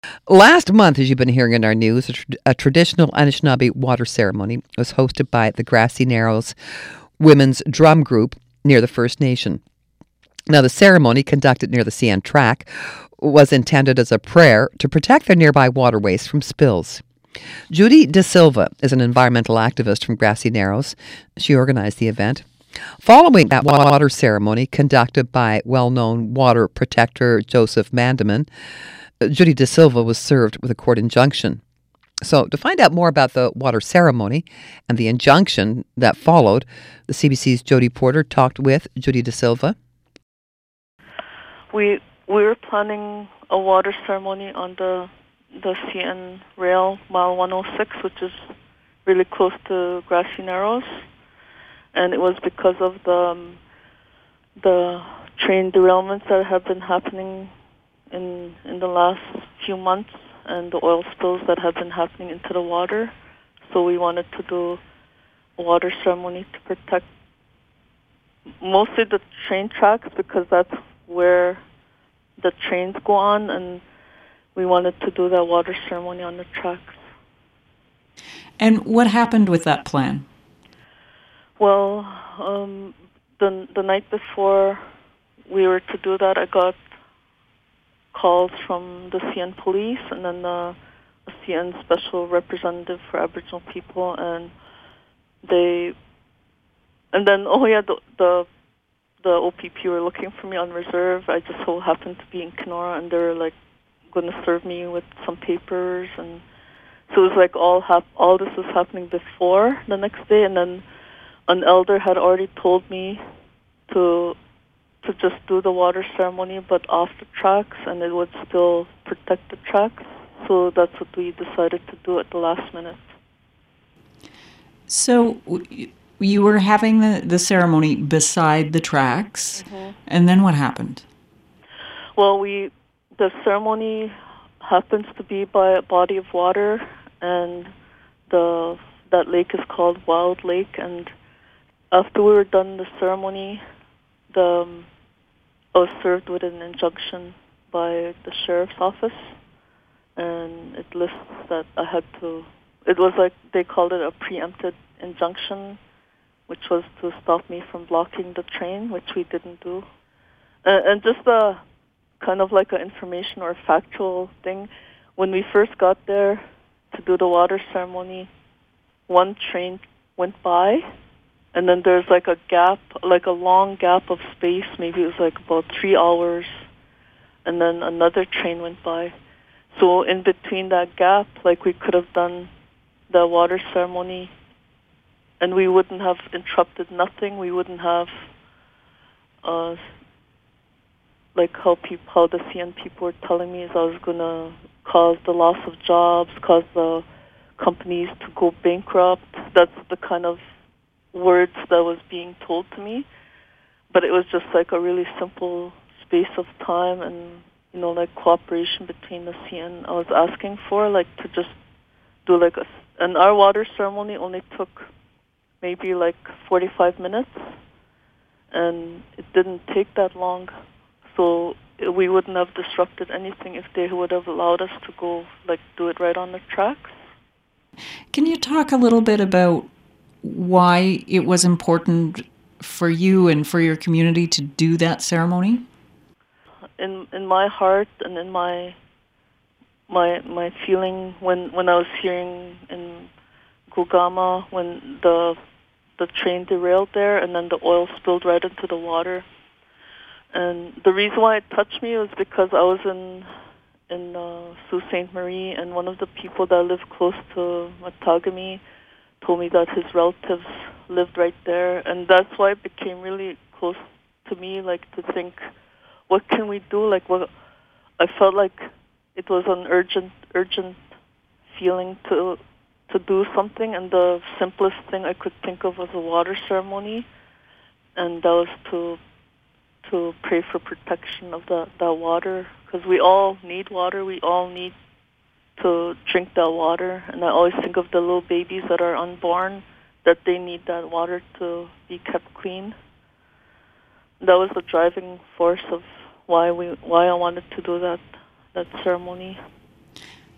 Last month, as you've been hearing in our news, a traditional Anishinaabe water ceremony was hosted by the Grassy Narrows Women's Drum Group near the First Nation. Now, the ceremony, conducted near the CN track, was intended as a prayer to protect their nearby waterways from spills. Judy De Silva is an environmental activist from Grassy Narrows. She organized the event. Following that water ceremony conducted by well-known water protector Joseph Mandaman, Judy De Silva was served with a court injunction. So, to find out more about the water ceremony and the injunction that followed, the CBC's Jody Porter talked with Judy De Silva. We were planning a water ceremony on the CN rail, mile 106, which is really close to Grassy Narrows, and it was because of the train derailments that have been happening in the last few months, and the oil spills that have been happening into the water. So we wanted to do a water ceremony to protect mostly the train tracks, because that's where the trains go on, and we wanted to do that water ceremony on the tracks. And what happened with that plan? Well, the night before we were to do that, I got calls from the CN police and then a CN special representative for Aboriginal people, and the OPP were looking for me on reserve. I just so happened to be in Kenora, and they were like going to serve me with some papers, and so it was like all this was happening before the next day, and then an elder had already told me to just do the water ceremony, but off the tracks, and it would still protect the tracks. So that's what we decided to do at the last minute. So you were having the ceremony beside the tracks, and then what happened? Well, the ceremony happens to be by a body of water, and that lake is called Wild Lake. And after we were done the ceremony, I was served with an injunction by the sheriff's office, and it lists that I had to. It was like they called it a preempted injunction, which was to stop me from blocking the train, which we didn't do. And just a kind of like an information or factual thing, when we first got there to do the water ceremony, one train went by, and then there's like a gap, like a long gap of space, maybe it was like about 3 hours, and then another train went by. So in between that gap, like we could have done the water ceremony, and we wouldn't have interrupted nothing. We wouldn't have, like how the CN people were telling me, is I was going to cause the loss of jobs, cause the companies to go bankrupt. That's the kind of words that was being told to me. But it was just like a really simple space of time and, like cooperation between the CN. I was asking for, like, to just do like and our water ceremony only took maybe like 45 minutes, and it didn't take that long. So we wouldn't have disrupted anything if they would have allowed us to go, like, do it right on the tracks. Can you talk a little bit about why it was important for you and for your community to do that ceremony? In my heart and in my feeling when I was hearing in Gugama when the train derailed there and then the oil spilled right into the water. And the reason why it touched me was because I was in Sault Ste. Marie, and one of the people that lived close to Matagami told me that his relatives lived right there, and that's why it became really close to me, like, to think, what can we do? Like, what I felt like it was an urgent feeling to do something, and the simplest thing I could think of was a water ceremony, and that was to pray for protection of that water, because we all need water. We all need to drink that water, and I always think of the little babies that are unborn, that they need that water to be kept clean. That was the driving force of why I wanted to do that ceremony.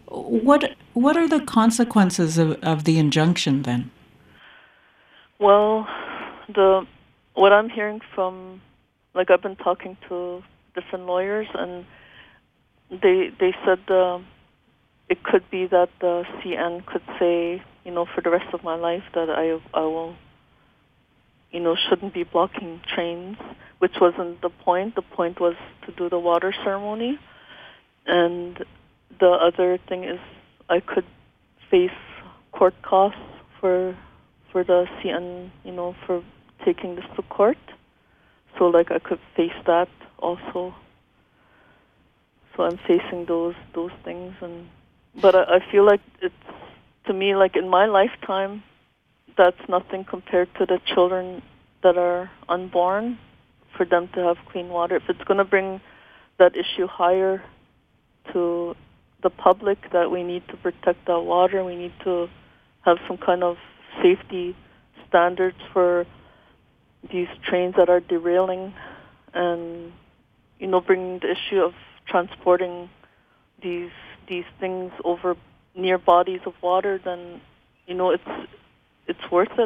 What are the consequences of the injunction then? Well, the what I'm hearing from, like, I've been talking to different lawyers, and they said it could be that the CN could say, for the rest of my life that I will, shouldn't be blocking trains, which wasn't the point. The point was to do the water ceremony. And the other thing is I could face court costs for the CN, for taking this to court. So, like, I could face that also. So I'm facing those things, but I feel like it's, to me, like, in my lifetime, that's nothing compared to the children that are unborn, for them to have clean water. If it's going to bring that issue higher to the public, that we need to protect our water, we need to have some kind of safety standards for these trains that are derailing, and bringing the issue of transporting these things over near bodies of water, then it's worth it.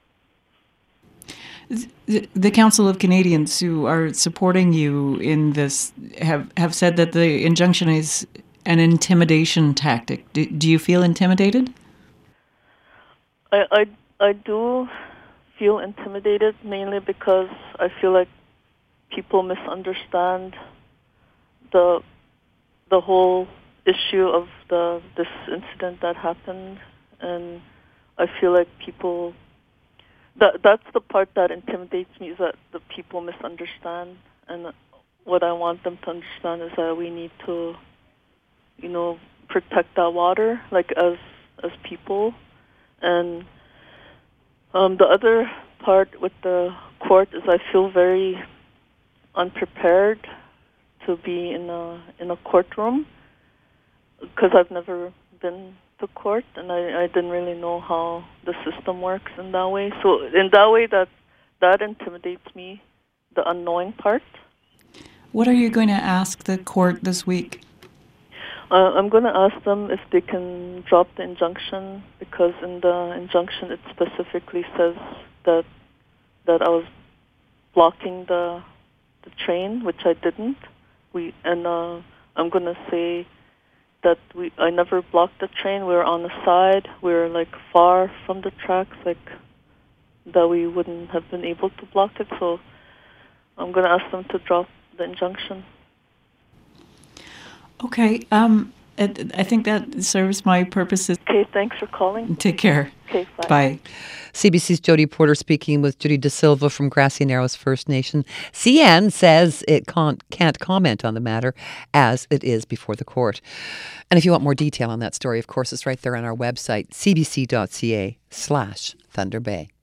The Council of Canadians who are supporting you in this have said that the injunction is an intimidation tactic. Do you feel intimidated? I do feel intimidated, mainly because I feel like people misunderstand the whole issue of this incident that happened, and I feel like people, that's the part that intimidates me, is that the people misunderstand. And what I want them to understand is that we need to protect our water, like, as people. And the other part with the court is I feel very unprepared to be in a courtroom, because I've never been to court, and I didn't really know how the system works in that way. So in that way, that intimidates me, the unknowing part. What are you going to ask the court this week? I'm going to ask them if they can drop the injunction, because in the injunction it specifically says that I was blocking the train, which I didn't. I'm going to say that I never blocked the train. We were on the side. We were, like, far from the tracks, like, that we wouldn't have been able to block it. So I'm going to ask them to drop the injunction. Okay. I think that serves my purposes. Okay, thanks for calling. Take care. Okay, bye. Bye. CBC's Jody Porter speaking with Judy Da Silva from Grassy Narrows First Nation. CN says it can't comment on the matter as it is before the court. And if you want more detail on that story, of course, it's right there on our website, cbc.ca/Thunder Bay.